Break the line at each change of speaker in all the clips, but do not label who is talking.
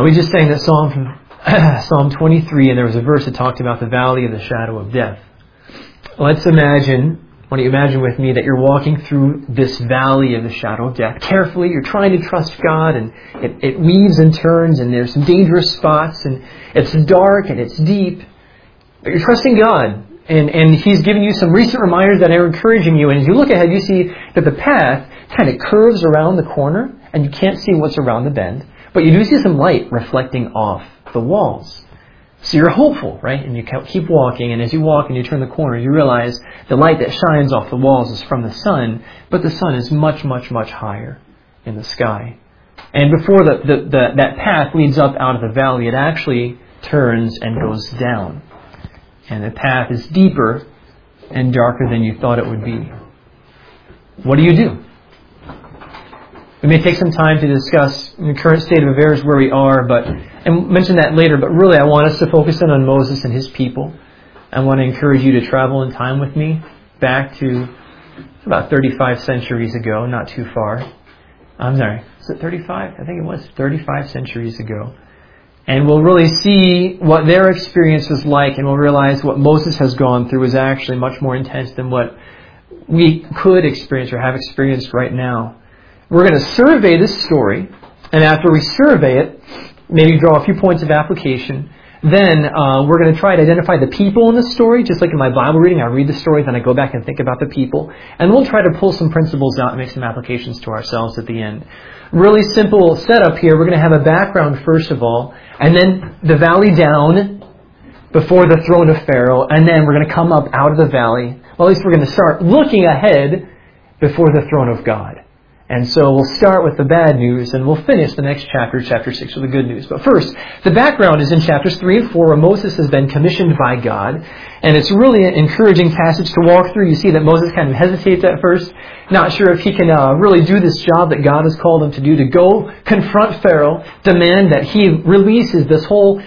We just sang that song from Psalm 23, and there was a verse that talked about the valley of the shadow of death. Let's imagine, why don't you imagine with me that you're walking through this valley of the shadow of death. Carefully, you're trying to trust God, and it weaves and turns, and there's some dangerous spots, and it's dark and it's deep. But you're trusting God, and He's giving you some recent reminders that are encouraging you. And as you look ahead, you see that the path kind of curves around the corner, and you can't see what's around the bend. But you do see some light reflecting off the walls. So you're hopeful, right? And you keep walking, and as you walk and you turn the corner, you realize the light that shines off the walls is from the sun, but the sun is much, much, much higher in the sky. And before that path leads up out of the valley, it actually turns and goes down. And the path is deeper and darker than you thought it would be. What do you do? We may take some time to discuss the current state of affairs where we are, and mention that later, but really I want us to focus in on Moses and his people. I want to encourage you to travel in time with me back to about 35 centuries ago, not too far. I'm sorry, is it 35? I think it was 35 centuries ago. And we'll really see what their experience was like, and we'll realize what Moses has gone through is actually much more intense than what we could experience or have experienced right now. We're going to survey this story, and after we survey it, maybe draw a few points of application. Then we're going to try to identify the people in the story, just like in my Bible reading. I read the story, then I go back and think about the people. And we'll try to pull some principles out and make some applications to ourselves at the end. Really simple setup here. We're going to have a background first of all, and then the valley down before the throne of Pharaoh, and then we're going to come up out of the valley. Well, at least we're going to start looking ahead before the throne of God. And so we'll start with the bad news, and we'll finish the next chapter, chapter 6, with the good news. But first, the background is in chapters 3 and 4, where Moses has been commissioned by God. And it's really an encouraging passage to walk through. You see that Moses kind of hesitates at first, not sure if he can really do this job that God has called him to do, to go confront Pharaoh, demand that he releases this whole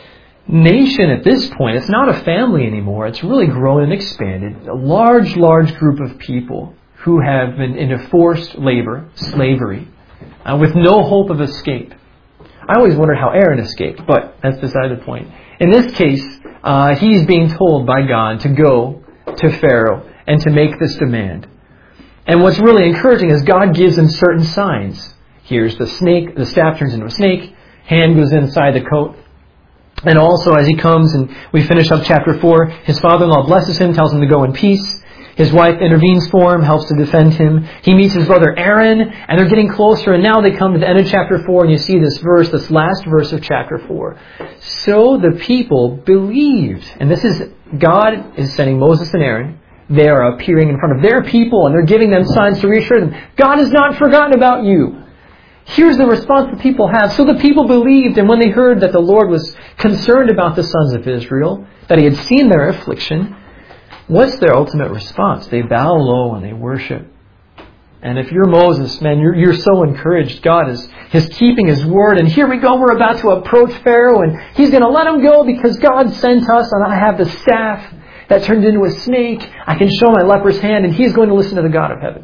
nation at this point. It's not a family anymore. It's really grown and expanded. A large, large group of people who have been in a forced labor, slavery, with no hope of escape. I always wondered how Aaron escaped, but that's beside the point. In this case, he's being told by God to go to Pharaoh and to make this demand. And what's really encouraging is God gives him certain signs. Here's the snake, the staff turns into a snake, hand goes inside the coat. And also as he comes, and we finish up chapter 4, his father-in-law blesses him, tells him to go in peace. His wife intervenes for him, helps to defend him. He meets his brother Aaron, and they're getting closer. And now they come to the end of chapter 4, and you see this verse, this last verse of chapter 4. So the people believed. And this is, God is sending Moses and Aaron. They are appearing in front of their people, and they're giving them signs to reassure them. God has not forgotten about you. Here's the response the people have. So the people believed, and when they heard that the Lord was concerned about the sons of Israel, that He had seen their affliction, what's their ultimate response? They bow low and they worship. And if you're Moses, man, you're so encouraged. God is keeping His word. And here we go, we're about to approach Pharaoh, and he's going to let him go because God sent us, and I have the staff that turned into a snake. I can show my leper's hand, and he's going to listen to the God of heaven.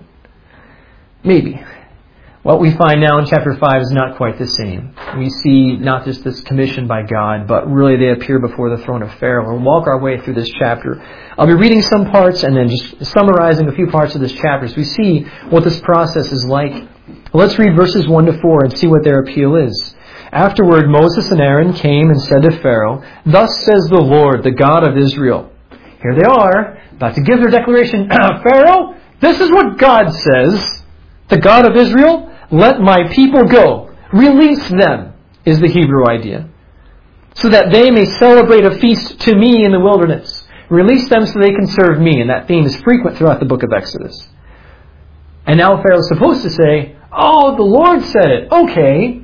Maybe. What we find now in chapter 5 is not quite the same. We see not just this commission by God, but really they appear before the throne of Pharaoh. We'll walk our way through this chapter. I'll be reading some parts and then just summarizing a few parts of this chapter so we see what this process is like. Let's read verses 1 to 4 and see what their appeal is. Afterward, Moses and Aaron came and said to Pharaoh, "Thus says the Lord, the God of Israel." Here they are, about to give their declaration. "Pharaoh, this is what God says, the God of Israel. Let my people go. Release them," is the Hebrew idea. "So that they may celebrate a feast to me in the wilderness." Release them so they can serve me. And that theme is frequent throughout the book of Exodus. And now Pharaoh's supposed to say, "Oh, the Lord said it. Okay."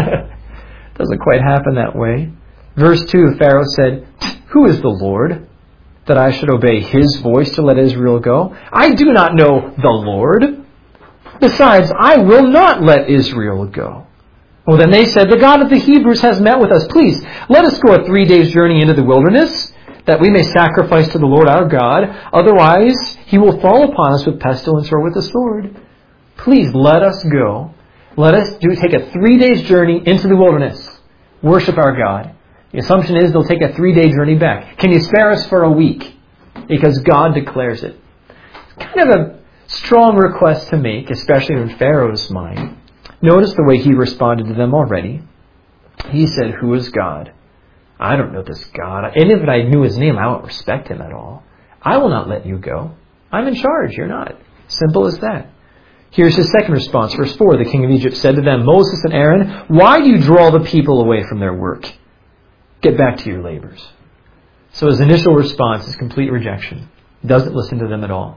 Doesn't quite happen that way. Verse 2, Pharaoh said, "Who is the Lord, that I should obey His voice to let Israel go? I do not know the Lord. Besides, I will not let Israel go." Well, then they said, "The God of the Hebrews has met with us. Please, let us go a 3 days' journey into the wilderness, that we may sacrifice to the Lord our God. Otherwise, He will fall upon us with pestilence or with the sword. Please let us go. Let us take a 3 days' journey into the wilderness." Worship our God. The assumption is they'll take a 3-day journey back. Can you spare us for a week? Because God declares it. It's kind of a strong request to make, especially in Pharaoh's mind. Notice the way he responded to them already. He said, who is God? I don't know this God. And if I knew his name, I won't respect him at all. I will not let you go. I'm in charge. You're not. Simple as that. Here's his second response. Verse 4, the king of Egypt said to them, Moses and Aaron, why do you draw the people away from their work? Get back to your labors. So his initial response is complete rejection. Doesn't listen to them at all.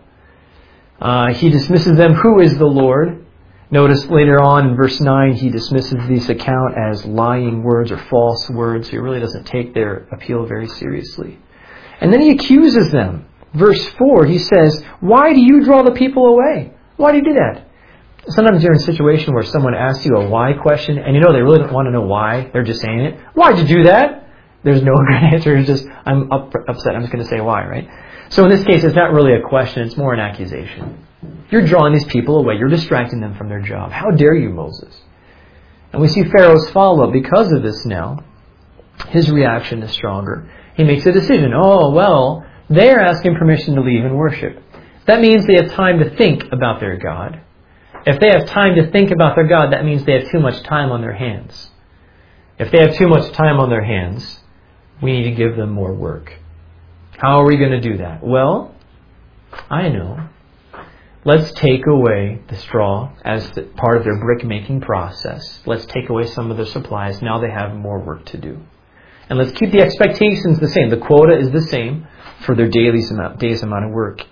He dismisses them. Who is the Lord? Notice later on in verse 9, he dismisses this account as lying words or false words. He really doesn't take their appeal very seriously. And then he accuses them. Verse 4, he says, why do you draw the people away? Why do you do that? Sometimes you're in a situation where someone asks you a why question, and you know they really don't want to know why. They're just saying it. Why'd you do that? There's no good answer. It's just, I'm upset. I'm just going to say why, right? So in this case, it's not really a question. It's more an accusation. You're drawing these people away. You're distracting them from their job. How dare you, Moses? And we see Pharaoh's follow-up because of this now. His reaction is stronger. He makes a decision. Oh, well, they're asking permission to leave and worship. That means they have time to think about their God. If they have time to think about their God, that means they have too much time on their hands. If they have too much time on their hands, we need to give them more work. How are we going to do that? Well, I know. Let's take away the straw as part of their brick-making process. Let's take away some of their supplies. Now they have more work to do. And let's keep the expectations the same. The quota is the same for their day's amount of work.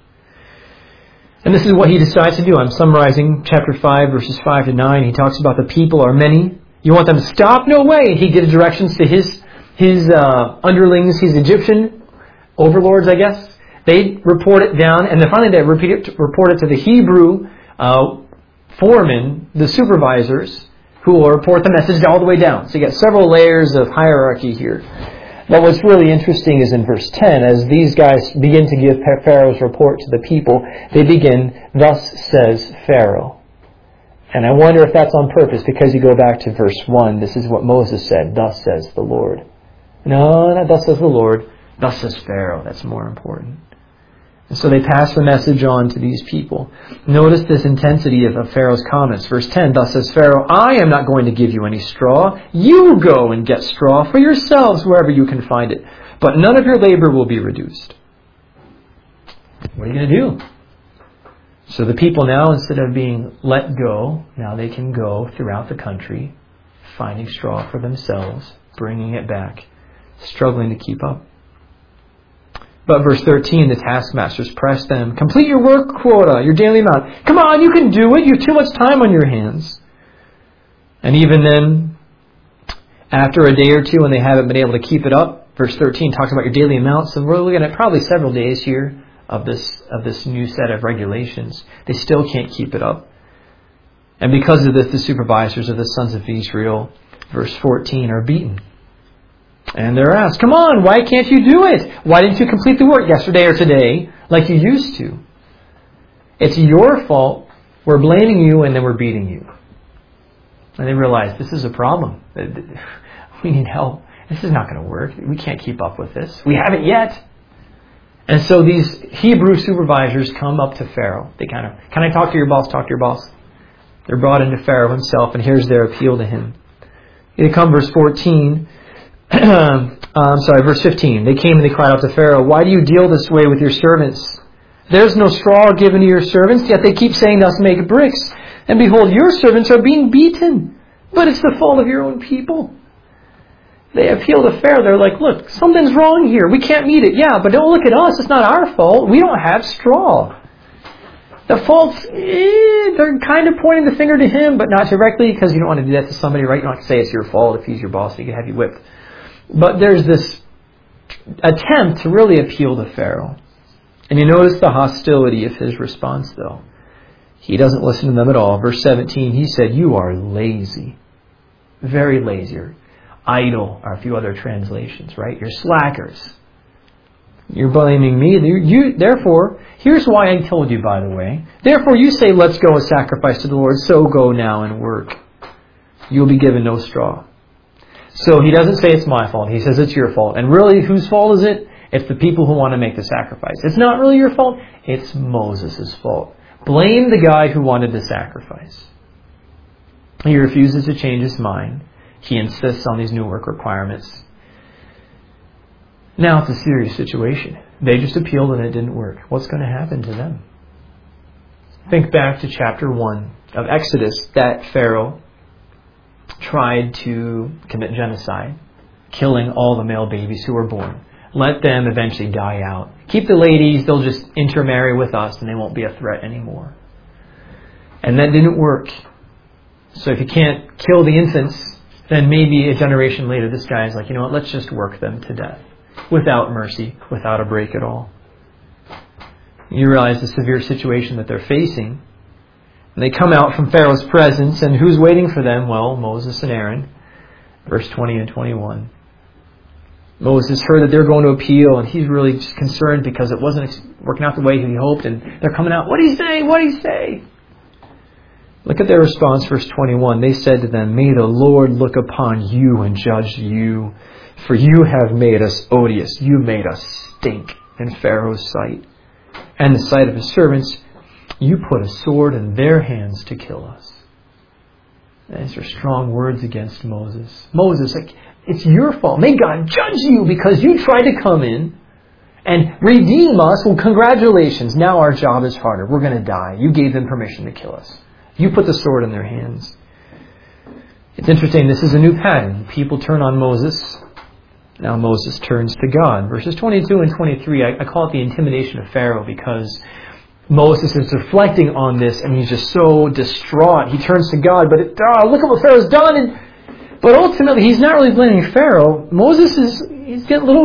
And this is what he decides to do. I'm summarizing chapter 5, verses 5 to 9. He talks about the people are many. You want them to stop? No way. He gives directions to his underlings, his Egyptian overlords, I guess. They report it down, and then finally they report it to the Hebrew foremen, the supervisors, who will report the message all the way down. So you get several layers of hierarchy here. But what's really interesting is in verse 10, as these guys begin to give Pharaoh's report to the people, they begin, thus says Pharaoh. And I wonder if that's on purpose, because you go back to verse 1, this is what Moses said, thus says the Lord. No, not thus says the Lord, thus says Pharaoh. That's more important. And so they pass the message on to these people. Notice this intensity of Pharaoh's comments. Verse 10, thus says Pharaoh, I am not going to give you any straw. You go and get straw for yourselves wherever you can find it. But none of your labor will be reduced. What are you going to do? So the people now, instead of being let go, now they can go throughout the country, finding straw for themselves, bringing it back, struggling to keep up. But verse 13, the taskmasters press them. Complete your work quota, your daily amount. Come on, you can do it. You have too much time on your hands. And even then, after a day or two, when they haven't been able to keep it up, verse 13 talks about your daily amount. So we're looking at probably several days here of this new set of regulations. They still can't keep it up. And because of this, the supervisors of the sons of Israel, verse 14, are beaten. And they're asked, come on, why can't you do it? Why didn't you complete the work yesterday or today like you used to? It's your fault. We're blaming you, and then we're beating you. And they realize this is a problem. We need help. This is not going to work. We can't keep up with this. We haven't yet. And so these Hebrew supervisors come up to Pharaoh. They kind of, can I talk to your boss? Talk to your boss. They're brought into Pharaoh himself, and here's their appeal to him. They come, verse 14. Verse 15. They came and they cried out to Pharaoh, why do you deal this way with your servants? There's no straw given to your servants, yet they keep saying to us, make bricks. And behold, your servants are being beaten. But it's the fault of your own people. They appeal to Pharaoh. They're like, look, something's wrong here. We can't meet it. Yeah, but don't look at us. It's not our fault. We don't have straw. The fault's, they're kind of pointing the finger to him, but not directly, because you don't want to do that to somebody, right? You don't have to say it's your fault if he's your boss. He can have you whipped. But there's this attempt to really appeal to Pharaoh. And you notice the hostility of his response, though. He doesn't listen to them at all. Verse 17, he said, you are lazy. Very lazy. Or idle are a few other translations, right? You're slackers. You're blaming me. Therefore, here's why I told you, by the way. Therefore, you say, let's go and sacrifice to the Lord. So go now and work. You'll be given no straw. So he doesn't say it's my fault. He says it's your fault. And really, whose fault is it? It's the people who want to make the sacrifice. It's not really your fault. It's Moses' fault. Blame the guy who wanted the sacrifice. He refuses to change his mind. He insists on these new work requirements. Now it's a serious situation. They just appealed and it didn't work. What's going to happen to them? Think back to chapter 1 of Exodus, that Pharaoh tried to commit genocide, killing all the male babies who were born. Let them eventually die out. Keep the ladies, they'll just intermarry with us and they won't be a threat anymore. And that didn't work. So if you can't kill the infants, then maybe a generation later this guy is like, you know what, let's just work them to death. Without mercy, without a break at all. You realize the severe situation that they're facing. And they come out from Pharaoh's presence, and who's waiting for them? Well, Moses and Aaron. Verse 20 and 21. Moses heard that they're going to appeal, and he's really just concerned because it wasn't working out the way he hoped, and they're coming out, what do you say? What do you say? Look at their response, verse 21. They said to them, may the Lord look upon you and judge you, for you have made us odious. You made us stink in Pharaoh's sight and the sight of his servants. You put a sword in their hands to kill us. These are strong words against Moses. Moses, it's your fault. May God judge you because you tried to come in and redeem us. Well, congratulations. Now our job is harder. We're going to die. You gave them permission to kill us. You put the sword in their hands. It's interesting. This is a new pattern. People turn on Moses. Now Moses turns to God. Verses 22 and 23, I call it the intimidation of Pharaoh because Moses is reflecting on this and he's just so distraught. He turns to God, but look at what Pharaoh's done. But ultimately, he's not really blaming Pharaoh. Moses he's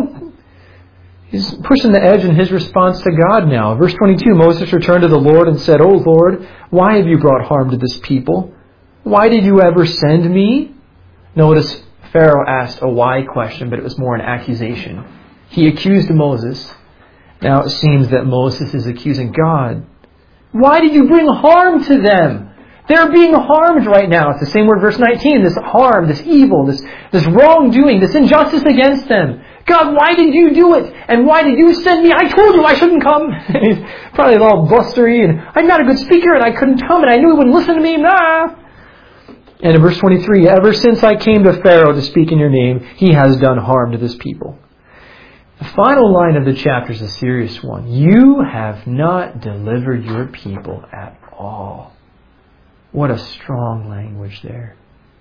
pushing the edge in his response to God now. Verse 22, Moses returned to the Lord and said, O Lord, why have you brought harm to this people? Why did you ever send me? Notice Pharaoh asked a why question, but it was more an accusation. He accused Moses. Now it seems that Moses is accusing God. Why did you bring harm to them? They're being harmed right now. It's the same word, verse 19. This harm, this evil, this wrongdoing, this injustice against them. God, why did you do it? And why did you send me? I told you I shouldn't come. And he's probably all blustery and I'm not a good speaker and I couldn't come and I knew he wouldn't listen to me. Nah. And in verse 23, ever since I came to Pharaoh to speak in your name, he has done harm to this people. The final line of the chapter is a serious one. You have not delivered your people at all. What a strong language there.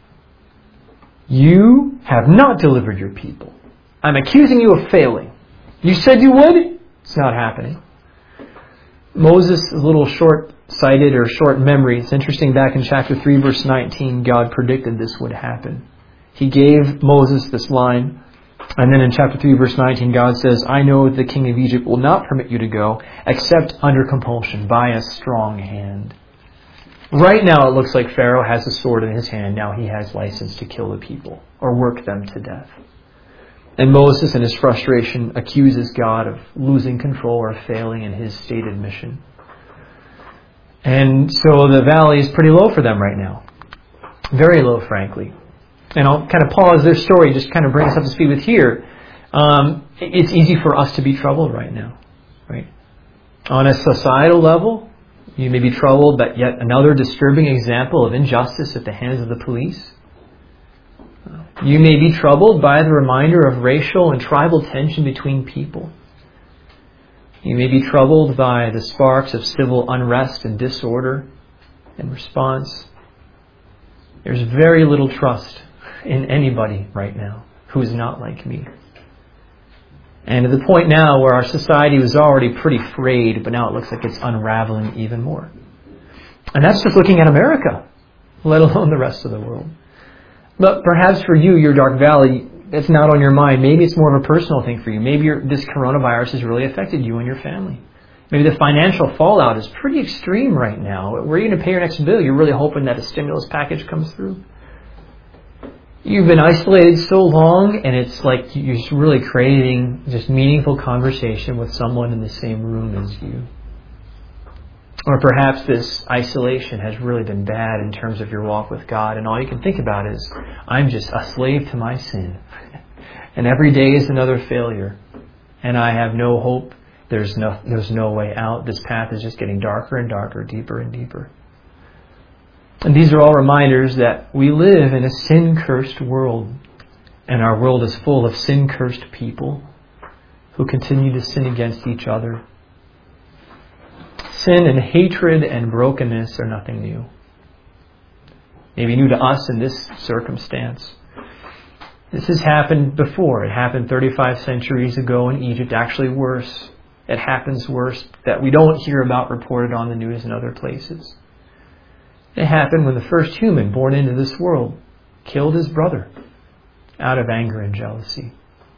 You have not delivered your people. I'm accusing you of failing. You said you would? It's not happening. Moses is a little short-sighted or short memory. It's interesting, back in chapter 3, verse 19, God predicted this would happen. He gave Moses this line. And then in chapter 3, verse 19, God says, I know the king of Egypt will not permit you to go except under compulsion, by a strong hand. Right now it looks like Pharaoh has a sword in his hand. Now he has license to kill the people or work them to death. And Moses, in his frustration, accuses God of losing control or failing in his stated mission. And so the valley is pretty low for them right now. Very low, frankly. And I'll kind of pause this story, just kind of bring us up to speed with here. It's easy for us to be troubled right now, right? On a societal level, you may be troubled by yet another disturbing example of injustice at the hands of the police. You may be troubled by the reminder of racial and tribal tension between people. You may be troubled by the sparks of civil unrest and disorder in response. There's very little trust in anybody right now who is not like me. And to the point now where our society was already pretty frayed, but now it looks like it's unraveling even more. And that's just looking at America, let alone the rest of the world. But perhaps for you, your dark valley, it's not on your mind. Maybe it's more of a personal thing for you. Maybe this coronavirus has really affected you and your family. Maybe the financial fallout is pretty extreme right now. Where are you going to pay your next bill? You're really hoping that a stimulus package comes through. You've been isolated so long, and it's like you're just really craving just meaningful conversation with someone in the same room as you. Or perhaps this isolation has really been bad in terms of your walk with God, and all you can think about is, I'm just a slave to my sin. And every day is another failure. And I have no hope. There's no way out. This path is just getting darker and darker, deeper and deeper. And these are all reminders that we live in a sin-cursed world. And our world is full of sin-cursed people who continue to sin against each other. Sin and hatred and brokenness are nothing new. Maybe new to us in this circumstance. This has happened before. It happened 35 centuries ago in Egypt. Actually worse. It happens worse that we don't hear about reported on the news in other places. It happened when the first human born into this world killed his brother out of anger and jealousy.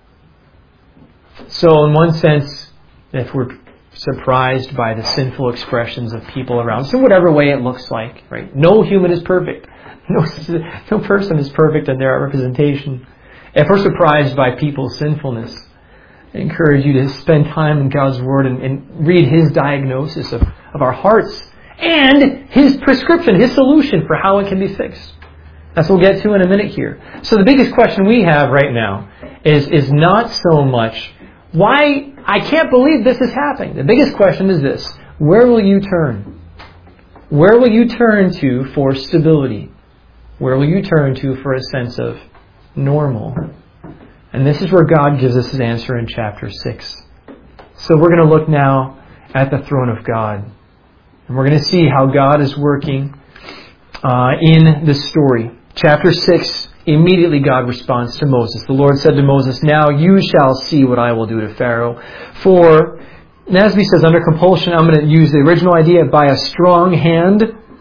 So in one sense, if we're surprised by the sinful expressions of people around us, in whatever way it looks like, right? No human is perfect. No person is perfect in their representation. If we're surprised by people's sinfulness, I encourage you to spend time in God's Word and read His diagnosis of our hearts and His prescription, His solution for how it can be fixed. That's what we'll get to in a minute here. So the biggest question we have right now is not so much, why I can't believe this is happening. The biggest question is this: where will you turn? Where will you turn to for stability? Where will you turn to for a sense of normal? And this is where God gives us His answer in chapter 6. So we're going to look now at the throne of God. And we're going to see how God is working in this story. Chapter 6, immediately God responds to Moses. The Lord said to Moses, "Now you shall see what I will do to Pharaoh. For," Nasby says, under compulsion, I'm going to use the original idea, by a strong hand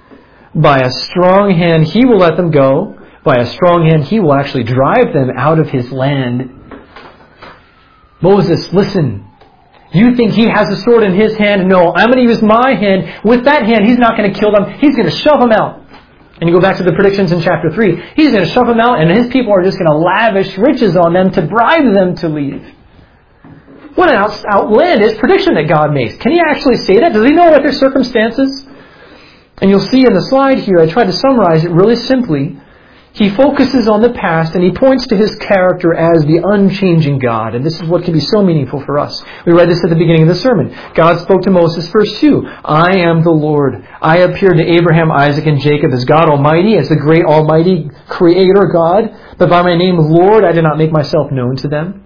he will let them go. By a strong hand he will actually drive them out of his land. Moses, listen. You think he has a sword in his hand? No, I'm going to use my hand. With that hand, he's not going to kill them. He's going to shove them out. And you go back to the predictions in chapter 3. He's going to shove them out, and his people are just going to lavish riches on them to bribe them to leave. What an outlandish prediction that God makes. Can He actually say that? Does He know what their circumstances? And you'll see in the slide here, I tried to summarize it really simply. He focuses on the past and he points to His character as the unchanging God. And this is what can be so meaningful for us. We read this at the beginning of the sermon. God spoke to Moses, verse 2. I am the Lord. I appeared to Abraham, Isaac, and Jacob as God Almighty, as the great Almighty Creator God. But by my name, Lord, I did not make myself known to them.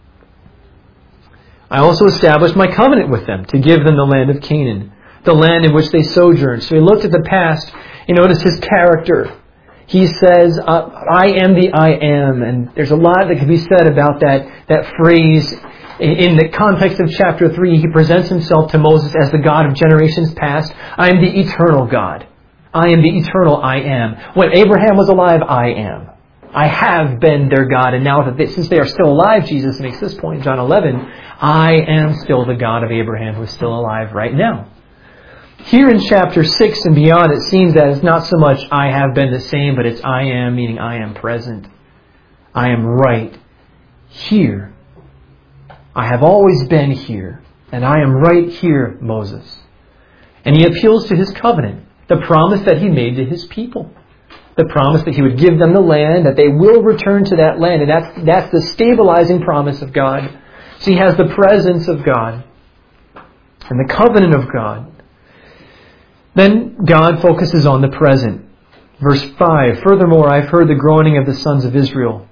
I also established my covenant with them to give them the land of Canaan, the land in which they sojourned. So He looked at the past. You notice His character. He says, I am the I am. And there's a lot that can be said about that phrase. In the context of chapter 3, He presents Himself to Moses as the God of generations past. I am the eternal God. I am the eternal I am. When Abraham was alive, I am. I have been their God. And now that since they are still alive, Jesus makes this point in John 11, I am still the God of Abraham who is still alive right now. Here in chapter 6 and beyond, it seems that it's not so much I have been the same, but it's I am, meaning I am present. I am right here. I have always been here, and I am right here, Moses. And He appeals to His covenant, the promise that He made to His people. The promise that He would give them the land, that they will return to that land. And that's the stabilizing promise of God. So He has the presence of God and the covenant of God. Then God focuses on the present. Verse 5, furthermore, I've heard the groaning of the sons of Israel,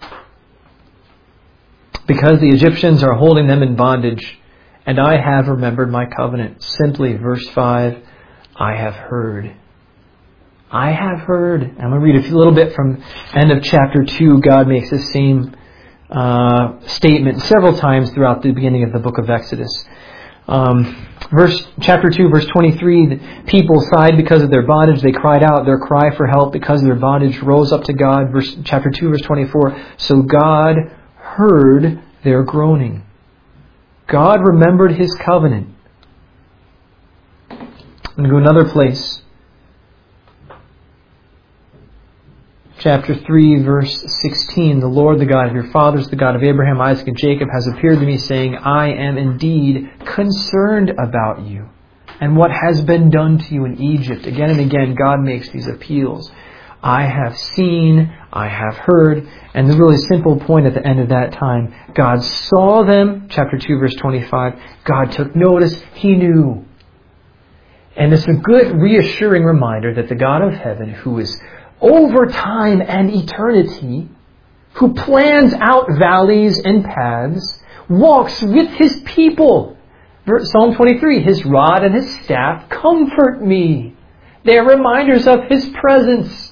because the Egyptians are holding them in bondage, and I have remembered my covenant. Simply, verse 5, I have heard. I have heard. I'm going to read a little bit from end of chapter 2. God makes the same statement several times throughout the beginning of the book of Exodus. Chapter 2, verse 23, the people sighed because of their bondage. They cried out. Their cry for help because of their bondage rose up to God. Chapter 2, verse 24, so God heard their groaning. God remembered His covenant. I'm going to go another place. Chapter 3, verse 16, the Lord, the God of your fathers, the God of Abraham, Isaac, and Jacob, has appeared to me, saying, I am indeed concerned about you. and what has been done to you in Egypt. Again and again, God makes these appeals. I have seen, I have heard, and the really simple point at the end of that time, God saw them, chapter 2, verse 25. God took notice, He knew. And it's a good, reassuring reminder that the God of heaven, who is over time and eternity, who plans out valleys and paths, walks with His people. Psalm 23, His rod and His staff comfort me. They are reminders of His presence.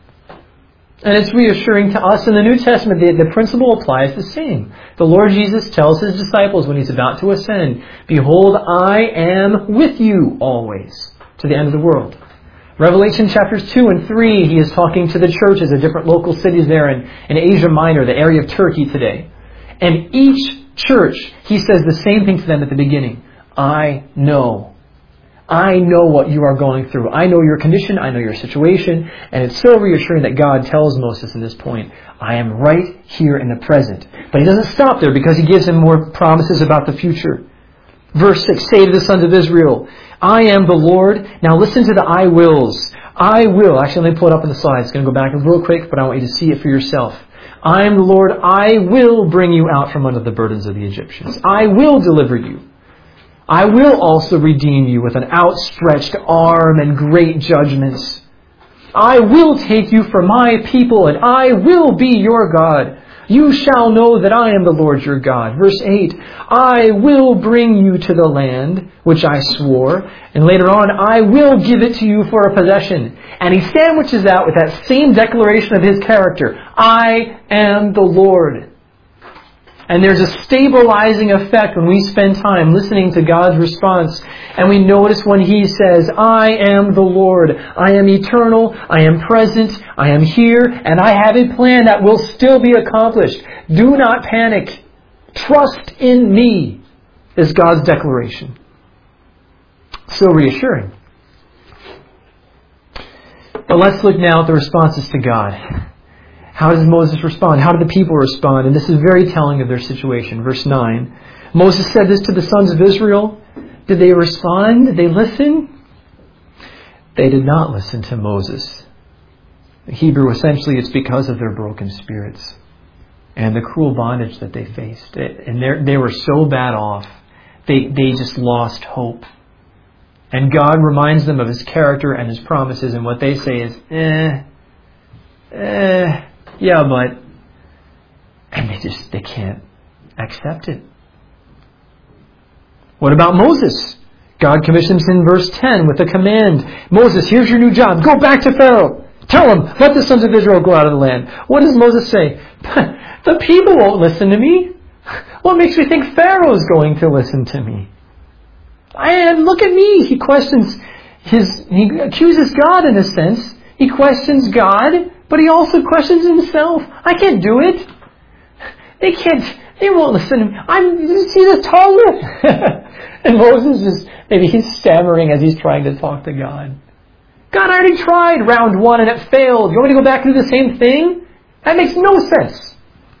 And it's reassuring to us in the New Testament. The principle applies the same. The Lord Jesus tells His disciples when He's about to ascend, Behold, I am with you always, to the end of the world. Revelation chapters 2 and 3, He is talking to the churches of different local cities there in Asia Minor, the area of Turkey today. And each church, He says the same thing to them at the beginning. I know what you are going through. I know your condition. I know your situation. And it's so reassuring that God tells Moses in this point, I am right here in the present. But He doesn't stop there because He gives him more promises about the future. Verse 6, say to the sons of Israel, I am the Lord. Now listen to the I wills. I will. Actually, let me pull it up on the slide. It's going to go back real quick, but I want you to see it for yourself. I am the Lord. I will bring you out from under the burdens of the Egyptians. I will deliver you. I will also redeem you with an outstretched arm and great judgments. I will take you for my people, and I will be your God. You shall know that I am the Lord your God. Verse 8, I will bring you to the land which I swore, and later on, I will give it to you for a possession. And He sandwiches that with that same declaration of His character. I am the Lord. And there's a stabilizing effect when we spend time listening to God's response. And we notice when He says, I am the Lord. I am eternal. I am present. I am here. And I have a plan that will still be accomplished. Do not panic. Trust in me, is God's declaration. So reassuring. But let's look now at the responses to God. How does Moses respond? How do the people respond? And this is very telling of their situation. Verse 9. Moses said this to the sons of Israel. Did they respond? Did they listen? They did not listen to Moses. In Hebrew, essentially, it's because of their broken spirits and the cruel bondage that they faced. And they were so bad off. They just lost hope. And God reminds them of His character and His promises. And what they say is, yeah, but, and they can't accept it. What about Moses? God commissions in verse 10 with a command. Moses, here's your new job. Go back to Pharaoh. Tell him, let the sons of Israel go out of the land. What does Moses say? The people won't listen to me. What makes me think Pharaoh's going to listen to me? And look at me. He accuses God in a sense. He questions God. But he also questions himself. I can't do it. They won't listen to me. You see the tongue? And Moses he's stammering as he's trying to talk to God. God, I already tried round 1 and it failed. You want me to go back and do the same thing? That makes no sense.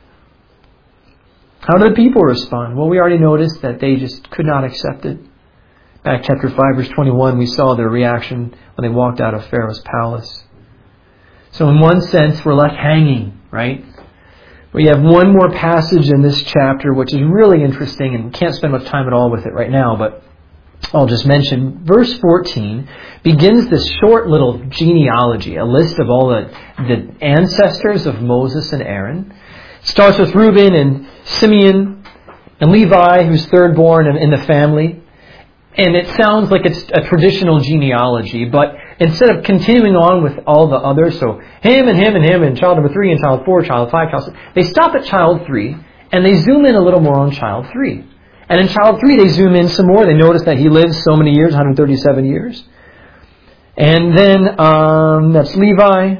How do the people respond? Well, we already noticed that they just could not accept it. Back chapter 5, verse 21, we saw their reaction when they walked out of Pharaoh's palace. So in one sense, we're left hanging, right? We have one more passage in this chapter which is really interesting, and can't spend much time at all with it right now, but I'll just mention. Verse 14 begins this short little genealogy, a list of all the ancestors of Moses and Aaron. It starts with Reuben and Simeon and Levi, who's third born in the family. And it sounds like it's a traditional genealogy, but instead of continuing on with all the others, so him and him and him and child number 3 and child 4, child 5, child 6, they stop at child 3 and they zoom in a little more on child 3. And in child 3 they zoom in some more. They notice that he lives so many years, 137 years. And then that's Levi.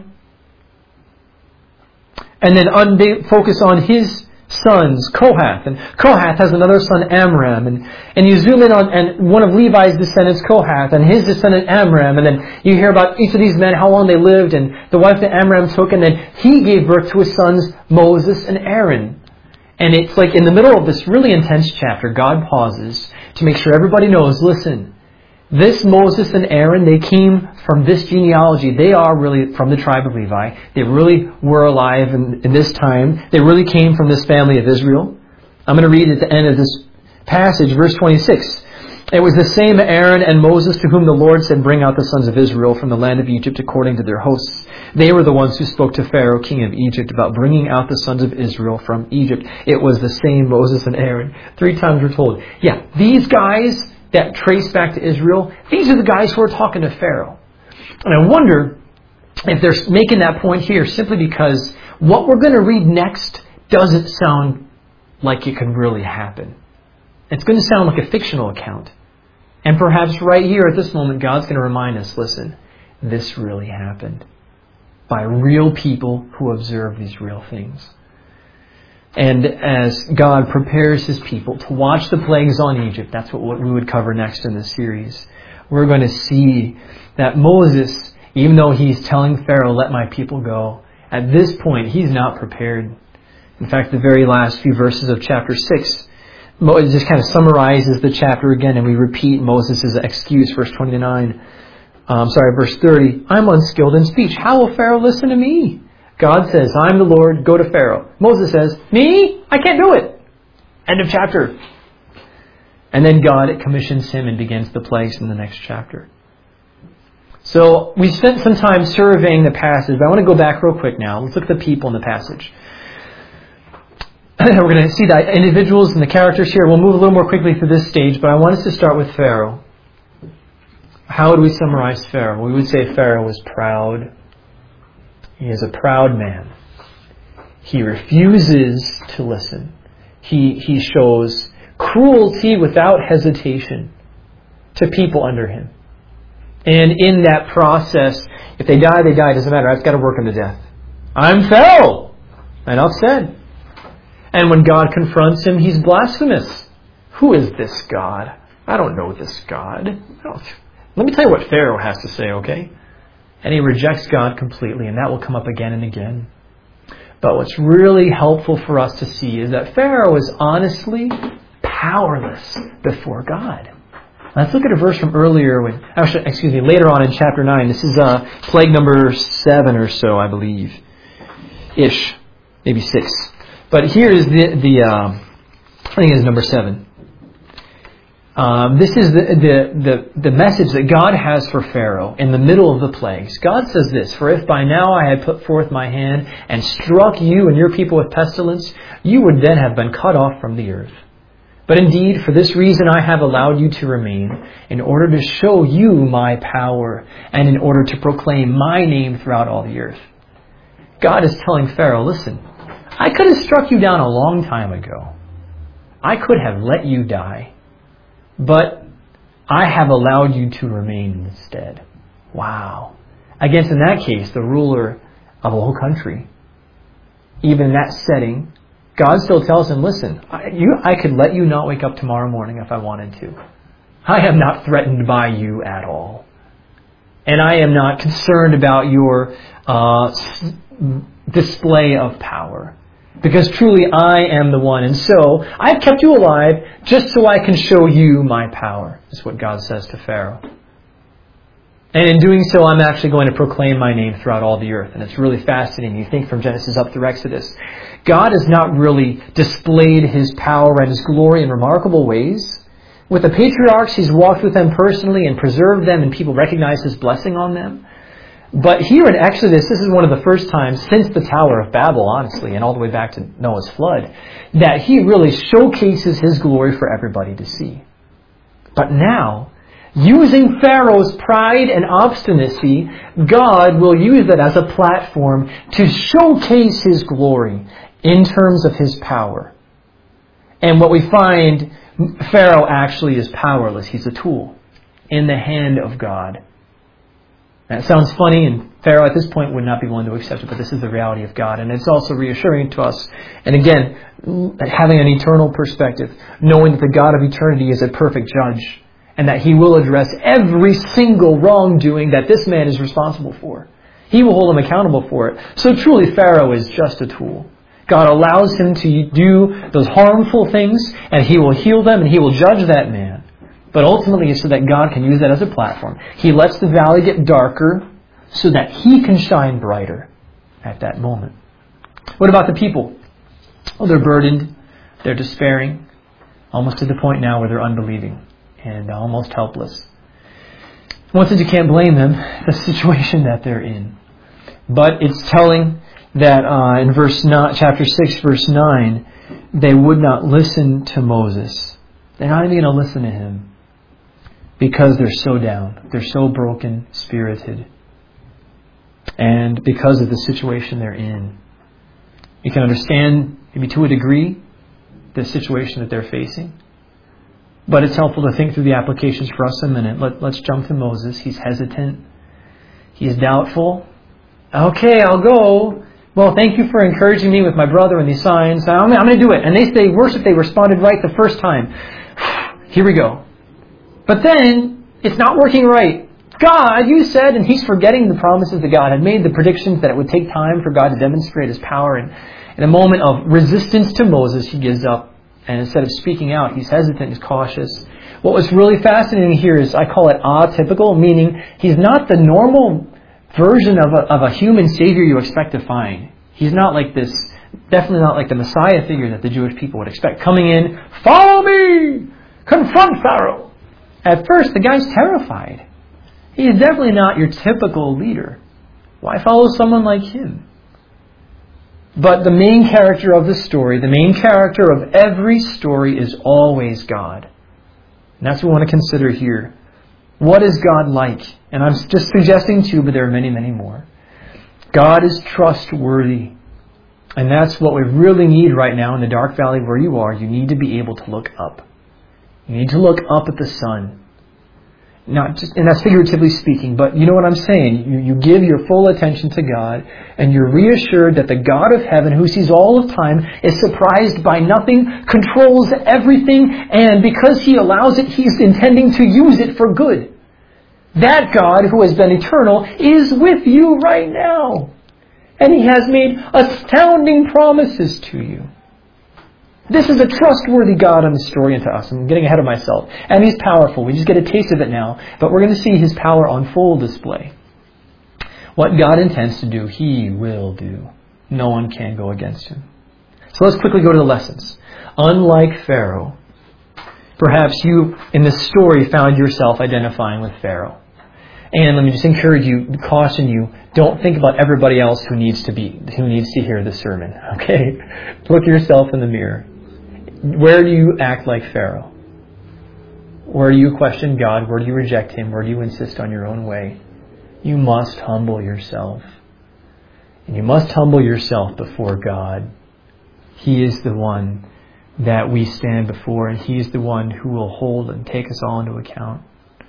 And then they focus on his sons, Kohath. And Kohath has another son, Amram. And you zoom in on and one of Levi's descendants, Kohath, and his descendant, Amram. And then you hear about each of these men, how long they lived, and the wife that Amram took. And then he gave birth to his sons, Moses and Aaron. And it's like in the middle of this really intense chapter, God pauses to make sure everybody knows, listen, This Moses and Aaron, they came from this genealogy. They are really from the tribe of Levi. They really were alive in this time. They really came from this family of Israel. I'm going to read at the end of this passage, verse 26. It was the same Aaron and Moses to whom the Lord said, bring out the sons of Israel from the land of Egypt according to their hosts. They were the ones who spoke to Pharaoh, king of Egypt, about bringing out the sons of Israel from Egypt. It was the same Moses and Aaron. 3 times we're told, yeah, these guys that trace back to Israel, these are the guys who are talking to Pharaoh. And I wonder if they're making that point here simply because what we're going to read next doesn't sound like it could really happen. It's going to sound like a fictional account. And perhaps right here at this moment, God's going to remind us, listen, this really happened by real people who observe these real things. And as God prepares His people to watch the plagues on Egypt, that's what we would cover next in this series. We're going to see that Moses, even though he's telling Pharaoh, let my people go, at this point, he's not prepared. In fact, the very last few verses of chapter 6, it just kind of summarizes the chapter again, and we repeat Moses' excuse, verse 30. I'm unskilled in speech. How will Pharaoh listen to me? God says, I'm the Lord, go to Pharaoh. Moses says, me? I can't do it. End of chapter. And then God commissions him and begins the plagues in the next chapter. So we spent some time surveying the passage, but I want to go back real quick now. Let's look at the people in the passage. We're going to see the individuals and the characters here. We'll move a little more quickly through this stage, but I want us to start with Pharaoh. How would we summarize Pharaoh? We would say Pharaoh was proud. He is a proud man. He refuses to listen. He shows cruelty without hesitation to people under him. And in that process, if they die, they die. It doesn't matter. I've got to work them to death. I'm Pharaoh. Enough said. And when God confronts him, he's blasphemous. Who is this God? I don't know this God. Let me tell you what Pharaoh has to say, okay? And he rejects God completely, and that will come up again and again. But what's really helpful for us to see is that Pharaoh is honestly powerless before God. Let's look at a verse from earlier, later on in chapter 9. This is plague number 7 or so, I believe. Ish. Maybe 6. But here is I think it's number 7. This is the message that God has for Pharaoh in the middle of the plagues. God says this, for if by now I had put forth my hand and struck you and your people with pestilence, you would then have been cut off from the earth. But indeed, for this reason I have allowed you to remain, in order to show you my power and in order to proclaim my name throughout all the earth. God is telling Pharaoh, listen, I could have struck you down a long time ago. I could have let you die. But I have allowed you to remain instead. Wow. Against, in that case, the ruler of a whole country. Even in that setting, God still tells him, listen, I could let you not wake up tomorrow morning if I wanted to. I am not threatened by you at all. And I am not concerned about your display of power. Because truly I am the one. And so I've kept you alive just so I can show you my power. Is what God says to Pharaoh. And in doing so, I'm actually going to proclaim my name throughout all the earth. And it's really fascinating. You think from Genesis up through Exodus. God has not really displayed His power and His glory in remarkable ways. With the patriarchs, He's walked with them personally and preserved them, and people recognize His blessing on them. But here in Exodus, this is one of the first times since the Tower of Babel, honestly, and all the way back to Noah's flood, that He really showcases His glory for everybody to see. But now, using Pharaoh's pride and obstinacy, God will use that as a platform to showcase His glory in terms of His power. And what we find, Pharaoh actually is powerless. He's a tool in the hand of God. That sounds funny, and Pharaoh at this point would not be willing to accept it, but this is the reality of God. And it's also reassuring to us, and again, having an eternal perspective, knowing that the God of eternity is a perfect judge, and that He will address every single wrongdoing that this man is responsible for. He will hold him accountable for it. So truly, Pharaoh is just a tool. God allows him to do those harmful things, and He will heal them, and He will judge that man. But ultimately it's so that God can use that as a platform. He lets the valley get darker so that He can shine brighter at that moment. What about the people? Well, they're burdened, they're despairing, almost to the point now where they're unbelieving and almost helpless. One sense, you can't blame them, the situation that they're in. But it's telling that in chapter 6, verse 9, they would not listen to Moses. They're not even going to listen to him because they're so down. They're so broken, spirited. And because of the situation they're in. You can understand, maybe to a degree, the situation that they're facing. But it's helpful to think through the applications for us a minute. Let's jump to Moses. He's hesitant. He's doubtful. Okay, I'll go. Well, thank you for encouraging me with my brother and these signs. I'm going to do it. And they say, worse if they responded right the first time. Here we go. But then, it's not working right. God, you said, and he's forgetting the promises that God had made, the predictions that it would take time for God to demonstrate His power. And in a moment of resistance to Moses, he gives up. And instead of speaking out, he's hesitant, he's cautious. What was really fascinating here is, I call it atypical, meaning he's not the normal version of a human savior you expect to find. He's not like this, definitely not like the Messiah figure that the Jewish people would expect. Coming in, follow me! Confront Pharaoh! At first, the guy's terrified. He is definitely not your typical leader. Why follow someone like him? But the main character of the story, the main character of every story is always God. And that's what we want to consider here. What is God like? And I'm just suggesting two, but there are many, many more. God is trustworthy. And that's what we really need right now in the dark valley where you are. You need to be able to look up. You need to look up at the sun. Not just, and that's figuratively speaking, but you know what I'm saying. You give your full attention to God, and you're reassured that the God of heaven, who sees all of time, is surprised by nothing, controls everything, and because He allows it, He's intending to use it for good. That God, who has been eternal, is with you right now. And He has made astounding promises to you. This is a trustworthy God in the story and to us. I'm getting ahead of myself. And He's powerful. We just get a taste of it now. But we're going to see His power on full display. What God intends to do, He will do. No one can go against Him. So let's quickly go to the lessons. Unlike Pharaoh, perhaps you, in this story, found yourself identifying with Pharaoh. And let me just encourage you, caution you, don't think about everybody else who needs to hear the sermon. Okay? Look yourself in the mirror. Where do you act like Pharaoh? Where do you question God? Where do you reject Him? Where do you insist on your own way? You must humble yourself. And you must humble yourself before God. He is the one that we stand before, and He is the one who will hold and take us all into account.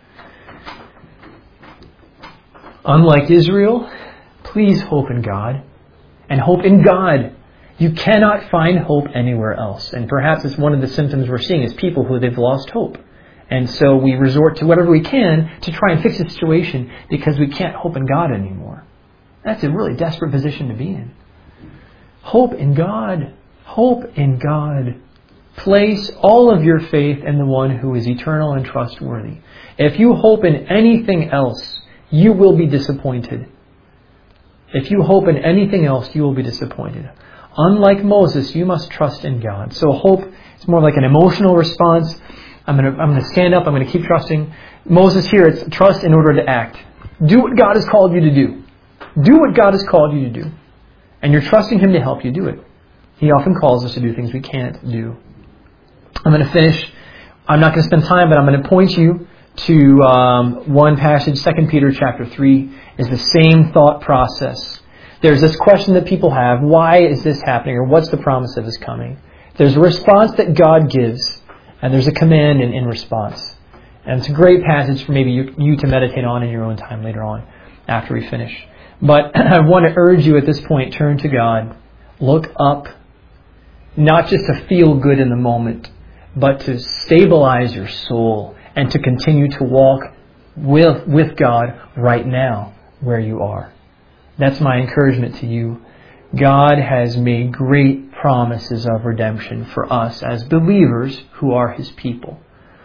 Unlike Israel, please hope in God. And hope in God. You cannot find hope anywhere else. And perhaps it's one of the symptoms we're seeing is people who they've lost hope. And so we resort to whatever we can to try and fix the situation because we can't hope in God anymore. That's a really desperate position to be in. Hope in God. Hope in God. Place all of your faith in the one who is eternal and trustworthy. If you hope in anything else, you will be disappointed. If you hope in anything else, you will be disappointed. Unlike Moses, you must trust in God. So hope is more like an emotional response. I'm going to stand up. I'm going to keep trusting. Moses here, it's trust in order to act. Do what God has called you to do. Do what God has called you to do. And you're trusting Him to help you do it. He often calls us to do things we can't do. I'm going to finish. I'm not going to spend time, but I'm going to point you to one passage. 2 Peter chapter 3 is the same thought process. There's this question that people have, why is this happening, or what's the promise of His coming? There's a response that God gives, and there's a command in response. And it's a great passage for maybe you to meditate on in your own time later on, after we finish. But I want to urge you at this point, turn to God. Look up, not just to feel good in the moment, but to stabilize your soul and to continue to walk with God right now where you are. That's my encouragement to you. God has made great promises of redemption for us as believers who are His people.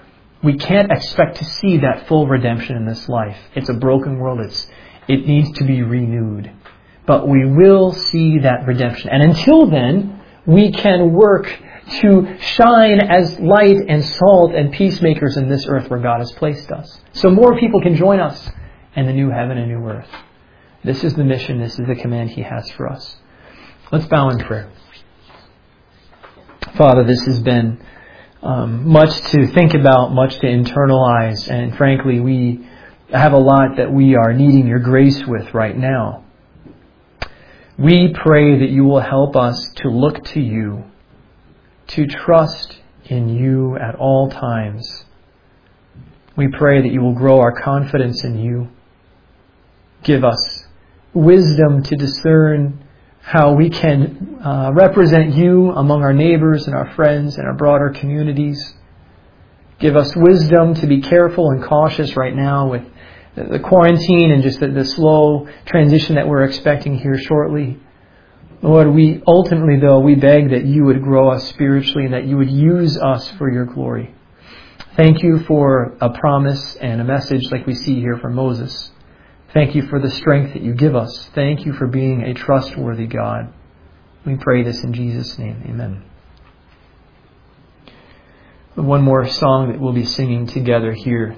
we can't expect to see that full redemption in this life. It's a broken world. It needs to be renewed. But we will see that redemption. And until then, we can work to shine as light and salt and peacemakers in this earth where God has placed us. So more people can join us in the new heaven and new earth. This is the mission. This is the command He has for us. Let's bow in prayer. Father, this has been much to think about, much to internalize, and frankly, we have a lot that we are needing your grace with right now. We pray that you will help us to look to you, to trust in you at all times. We pray that you will grow our confidence in you. Give us wisdom to discern how we can represent you among our neighbors and our friends and our broader communities. Give us wisdom to be careful and cautious right now with the quarantine and just the slow transition that we're expecting here shortly. Lord, we ultimately, though, we beg that you would grow us spiritually and that you would use us for your glory. Thank you for a promise and a message like we see here from Moses. Thank you for the strength that you give us. Thank you for being a trustworthy God. We pray this in Jesus' name. Amen. One more song that we'll be singing together here